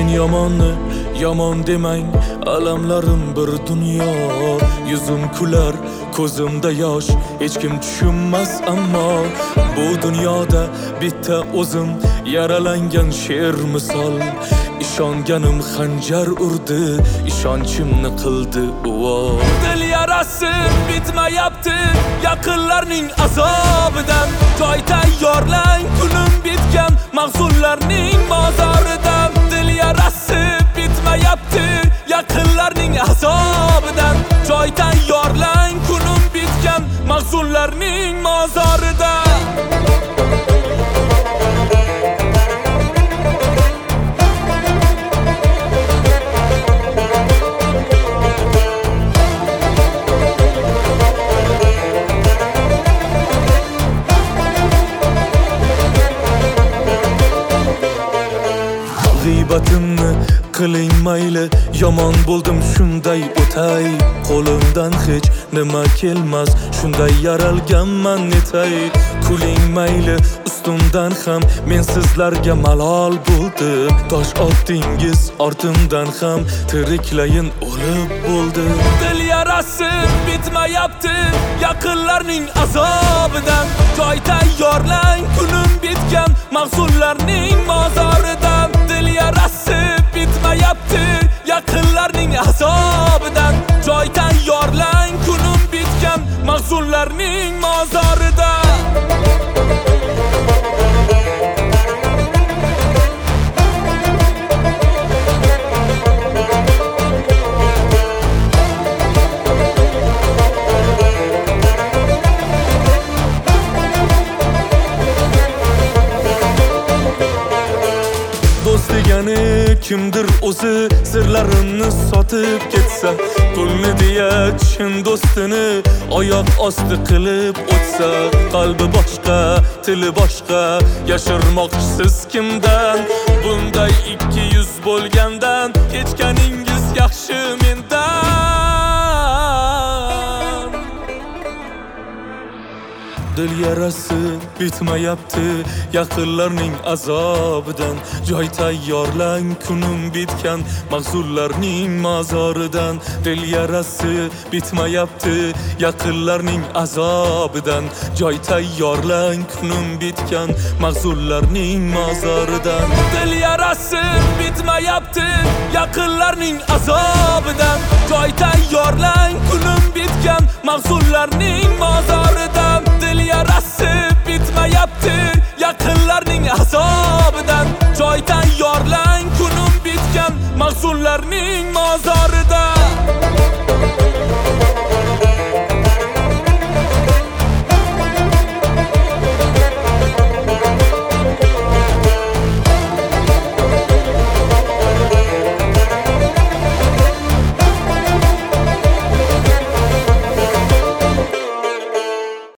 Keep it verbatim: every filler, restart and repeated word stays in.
Men yomonni yomon demang, alamlarim bir dunyo. Yuzim kular, ko'zimda yosh, hech kim tushunmas ammo bu dunyoda bitta o'zim yaralangan sher misol. İşonganim xanjar urdi, ishonchimni qildi uvo. Dil yarasi bitmayapti, yaqinlarning azobidan. Joy tayyorlang, kunim bitgan mahzunlarning mozoridan. Dil yarasi bitmayapti, yaqinlarning azobidan. Joy tayyorlang, kunim bitgan mahzunlarning mozoridan. G'iybatimni qiling mayli, yomon bo'ldim shunday o'tay. Qo'limdan hech nima kelmas, shunday yaralganman netay. Kuling mayli, ustimdan ham men sizlarga malol bo'ldim. Tosh otdingiz ortimdan ham, tiriklayin o'lib bo'ldim. Dil yarasi bitmayapti, yaqinlarning azobidan. Joy tayyorlang, kunim bitgan mahzunlarning mozoridan. Dil yarasi bitmayapti, yaqinlarning azobidan. Joy tayyorlang, kunim bitgan mahzunlarning mozoridan. Degani kimdir o'zi sirlarimni sotib ketsa, pulni deya chin do'stini oyoq osti qilib o'tsa. Qalbi boshqa, tili boshqa, yashirmoqchisiz kimdan? Bunday ikki yuz bo'lgandan kechganingiz yaxshi mendan. Dil yarasi bitmayapti, yaqinlarning azobidan. Joy tayyorlang, kunim bitgan mahzunlarning mozoridan. Dil yarasi bitmayapti, yaqinlarning azobidan. Joy tayyorlang, kunim bitgan mahzunlarning mozoridan. Dil yarasi bitmayapti, yaqinlarning azobidan. Joy tayyorlang, kunim bitgan mahzunlarning mozoridan. Dil yarasi bitmayapti, yaqinlarning azobidan. Joy tayyorlang, kunim bitgan mahzunlarning mozoridan.